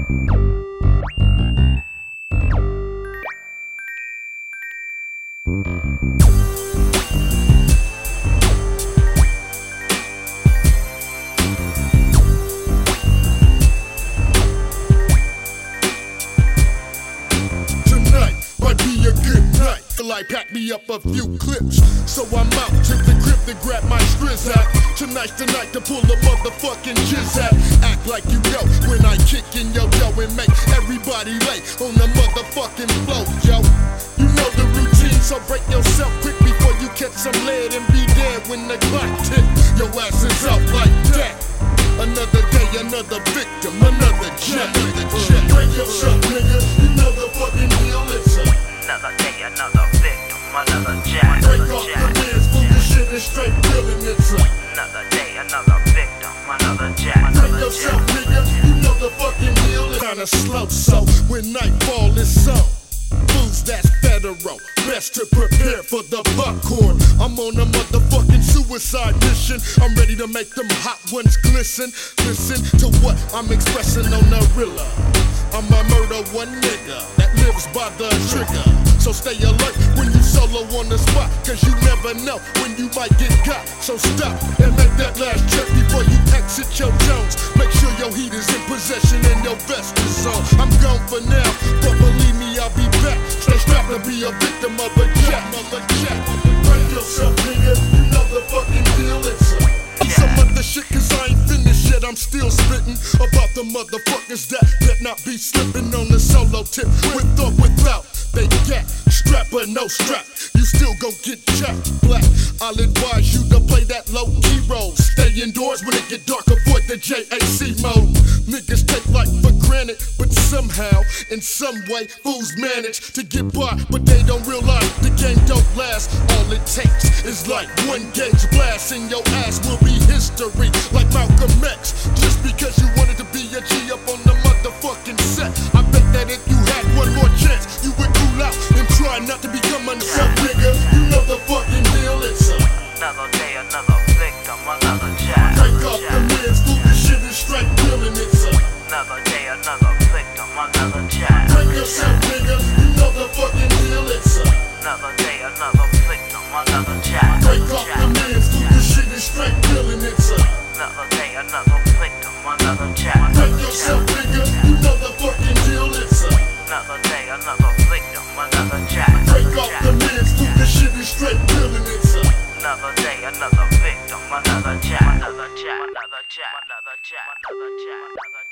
Pack me up a few clips, so I'm out to the crib to grab my strizz out. Tonight's the night to pull the motherfucking jizz out. Act like you know when I kick in your dough and make everybody lay on the motherfucking flow, yo. You know the routine, so break yourself quick before you catch some lead and be dead when the clock tick. Your ass is out like that. Another day, another victim, another jet. Break yourself, nigga. You know the fucking deal. It's another day, another victim, another jack. Break off the man's fool, this shit is straight killing. It's another day, another victim, another jack. Break yourself, nigga, you know the fucking deal. It's kinda slow, so when nightfall is on, fools that's federal, best to prepare for the buckhorn. I'm on a motherfucking suicide mission. I'm ready to make them hot ones glisten. Listen to what I'm expressing on the Rilla. I'm a murder one nigga that lives by the trigger. So stay alert when you solo on the spot, cause you never know when you might get got. So stop and make that last check before you exit your zones. Make sure your heat is in possession and your vest is on. I'm gone for now, but believe me, I'll be back. Stay strapped to be a victim of a jack. Break yourself, nigga, you know the fucking deal. It's some other shit, cause I ain't finished yet. I'm still spitting about the motherfuckers that not be slipping on the solo tip. With or without, they get strap or no strap, you still gon' get jacked black. I'll advise you to play that low-key role. Stay indoors when it get dark, avoid the JAC mode. Niggas take life for granted, but somehow, in some way, fools manage to get by, but they don't realize the game don't last. All it takes is like one gauge blast, and your ass will be history, like Malcolm X. Just because you wanted to be a G up on the motherfucking set, I bet that if you had one more chance, you would cool out and try not to become a nigga. You know the fucking deal. It's another day, another victim, another jack. Take off the man's fool, this shit is straight killing. It's another day, another victim, another jack. Break yourself, nigga. You know the fucking deal. It's another day, another victim, another jack. Take off the man's fool, this shit is straight killing. It's another day, another victim, another jack. Break yourself, nigga. You know the fucking deal. It's another day, another victim, another jack. Take off the man's fool, this shit is straight killing. It's another day, another victim, another jack. Another jack, another jack, another jack, another jack, another jack.